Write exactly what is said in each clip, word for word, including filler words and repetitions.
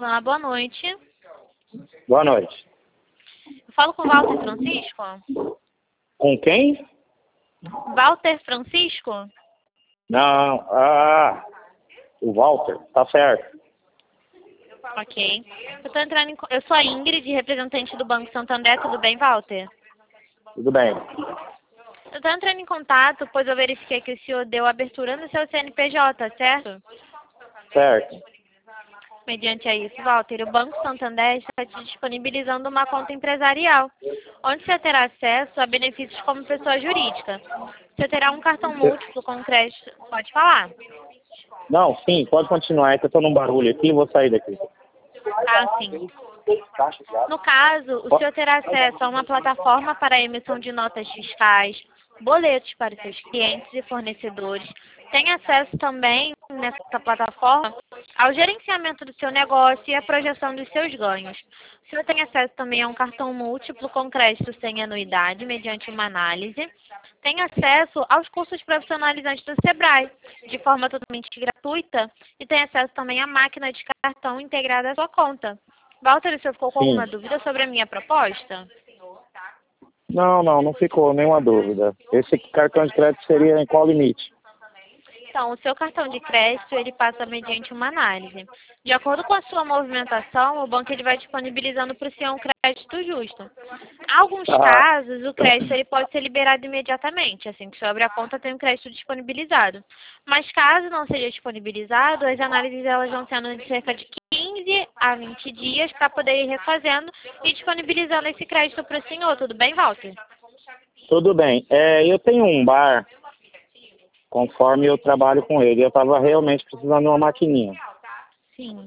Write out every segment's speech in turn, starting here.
Ah, boa noite. Boa noite. Eu falo com o Walter Francisco? Com quem? Walter Francisco? Não, ah, o Walter, tá certo. Ok. Eu tô entrando em... co- Eu sou a Ingrid, representante do Banco Santander. Tudo bem, Walter? Tudo bem. Eu tô entrando em contato, pois eu verifiquei que o senhor deu abertura no seu C N P J, certo? Certo. Mediante a isso, Walter, o Banco Santander está te disponibilizando uma conta empresarial, onde você terá acesso a benefícios como pessoa jurídica. Você terá um cartão múltiplo com crédito. Pode falar. Não, sim, pode continuar, é que eu tô num barulho aqui e vou sair daqui. Ah, sim. No caso, o senhor terá acesso a uma plataforma para a emissão de notas fiscais, boletos para seus clientes e fornecedores. Tem acesso também, nessa plataforma, ao gerenciamento do seu negócio e à projeção dos seus ganhos. O senhor tem acesso também a um cartão múltiplo com crédito sem anuidade, mediante uma análise. Tem acesso aos cursos profissionalizantes do Sebrae, de forma totalmente gratuita, e tem acesso também à máquina de cartão integrada à sua conta. Walter, o senhor ficou com Sim. alguma dúvida sobre a minha proposta? Não, não, não ficou nenhuma dúvida. Esse cartão de crédito seria em qual limite? Então, o seu cartão de crédito, ele passa mediante uma análise. De acordo com a sua movimentação, o banco ele vai disponibilizando para o senhor um crédito justo. Em alguns Ah, casos, o crédito ele pode ser liberado imediatamente, assim que sobre a conta tem um crédito disponibilizado. Mas caso não seja disponibilizado, as análises elas vão sendo de cerca de quinze a vinte dias para poder ir refazendo e disponibilizando esse crédito para o senhor. Tudo bem, Walter? tudo bem. É, eu tenho um bar, conforme eu trabalho com ele. Eu estava realmente precisando de uma maquininha. Sim.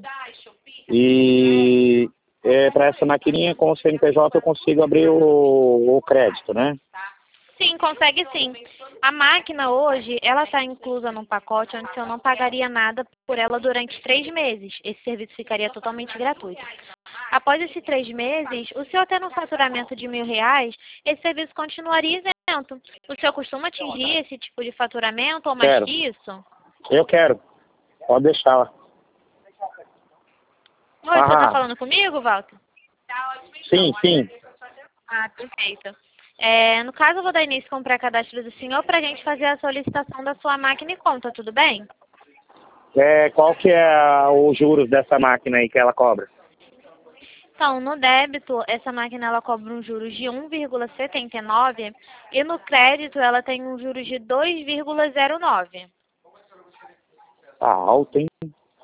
E é, para essa maquininha, com o C N P J, eu consigo abrir o, o crédito, né? Sim, consegue sim. A máquina hoje, ela está inclusa num pacote onde o senhor não pagaria nada por ela durante três meses. Esse serviço ficaria totalmente gratuito. Após esses três meses, o senhor tendo um faturamento de mil reais, esse serviço continuaria isento. O senhor costuma atingir esse tipo de faturamento ou mais Quero. que isso? Eu quero. Pode deixar lá. Oi, o senhor está Ah, falando comigo, Walter? sim, sim. Ah, perfeito. É, no caso, eu vou dar início com o pré-cadastro do senhor para a gente fazer a solicitação da sua máquina e conta, tudo bem? É, qual que é os juros dessa máquina aí que ela cobra? Então, no débito, essa máquina ela cobra um juros de um vírgula setenta e nove e no crédito ela tem um juros de dois vírgula zero nove. Tá alto, hein?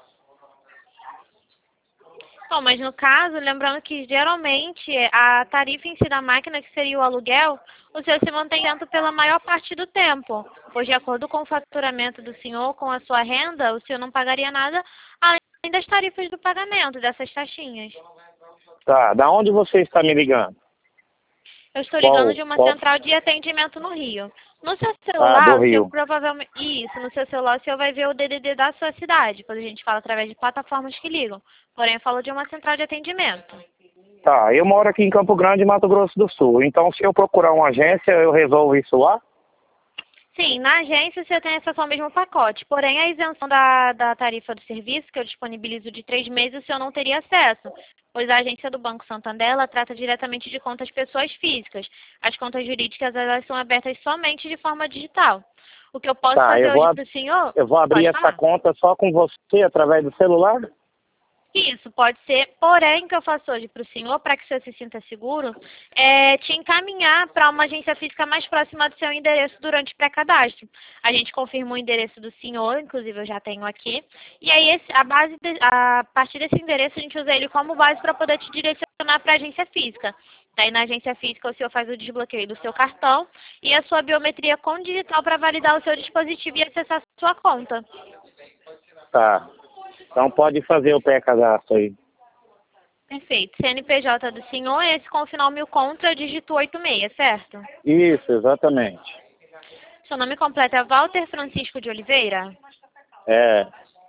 Bom, mas no caso, lembrando que geralmente a tarifa em si da máquina, que seria o aluguel, o senhor se mantém dentro pela maior parte do tempo, pois de acordo com o faturamento do senhor, com a sua renda, o senhor não pagaria nada além das tarifas do pagamento, dessas taxinhas. Tá, da onde você está me ligando? Eu estou ligando Qual, de uma qual? central de atendimento no Rio. No seu Ah, do celular, o senhor Rio. provavelmente... Isso, no seu celular o senhor vai ver o D D D da sua cidade, quando a gente fala através de plataformas que ligam. Porém, eu falo de uma central de atendimento. Tá, eu moro aqui em Campo Grande, Mato Grosso do Sul. Então, se eu procurar uma agência, eu resolvo isso lá? Sim, na agência você tem acesso ao mesmo pacote. Porém, a isenção da, da tarifa do serviço, que eu disponibilizo de três meses, o senhor não teria acesso. Pois a agência do Banco Santander, ela trata diretamente de contas pessoas físicas. As contas jurídicas, elas são abertas somente de forma digital. O que eu posso Tá, fazer eu vou, hoje ab- para o senhor... eu vou abrir Pode essa falar. conta só com você através do celular? Isso, pode ser. Porém, o que eu faço hoje para o senhor, para que o senhor se sinta seguro, é te encaminhar para uma agência física mais próxima do seu endereço durante o pré-cadastro. A gente confirma o endereço do senhor, inclusive eu já tenho aqui. E aí, esse, a, base de, a partir desse endereço, a gente usa ele como base para poder te direcionar para a agência física. Daí, na agência física, o senhor faz o desbloqueio do seu cartão e a sua biometria com digital para validar o seu dispositivo e acessar a sua conta. Tá. Então pode fazer o pré-cadastro aí. Perfeito. C N P J do senhor, esse com o final mil contra, dígito oitenta e seis, certo? Isso, exatamente. Seu nome completo é Walter Francisco de Oliveira? É,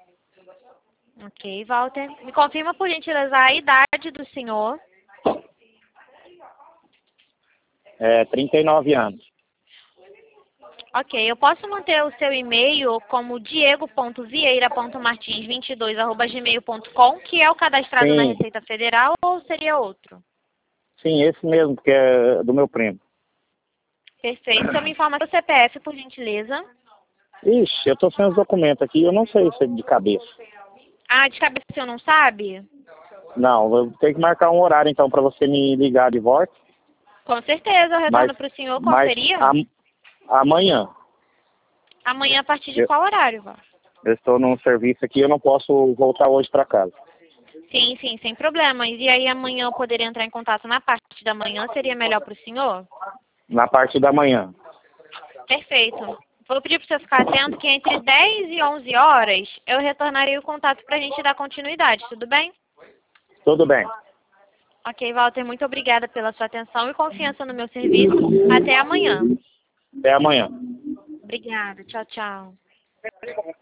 Ok, Walter. Me confirma, por gentileza, a idade do senhor. é trinta e nove anos. Ok, eu posso manter o seu e-mail como diego ponto vieira ponto martins vinte e dois arroba gmail ponto com, que é o cadastrado Sim. na Receita Federal, ou seria outro? Sim, esse mesmo, que é do meu primo. Perfeito. Então me informa seu C P F, por gentileza. Ixi, eu tô sem os documentos aqui, eu não sei se é de cabeça. Ah, de cabeça o senhor não sabe? Não, eu tenho que marcar um horário então para você me ligar de volta. Com certeza, eu Mas, retorno para o senhor. Qual mas seria? am- amanhã. Amanhã a partir de Eu, qual horário, vó? eu estou num serviço aqui, eu não posso voltar hoje para casa. Sim, sim, sem problemas. E aí amanhã eu poderia entrar em contato na parte da manhã, seria melhor para o senhor? Na parte da manhã. Perfeito. Vou pedir para você ficar atento que entre dez e onze horas eu retornarei o contato para a gente dar continuidade, tudo bem? Tudo bem. Ok, Walter, muito obrigada pela sua atenção e confiança no meu serviço. Até amanhã. Até amanhã. Obrigada. Tchau, tchau.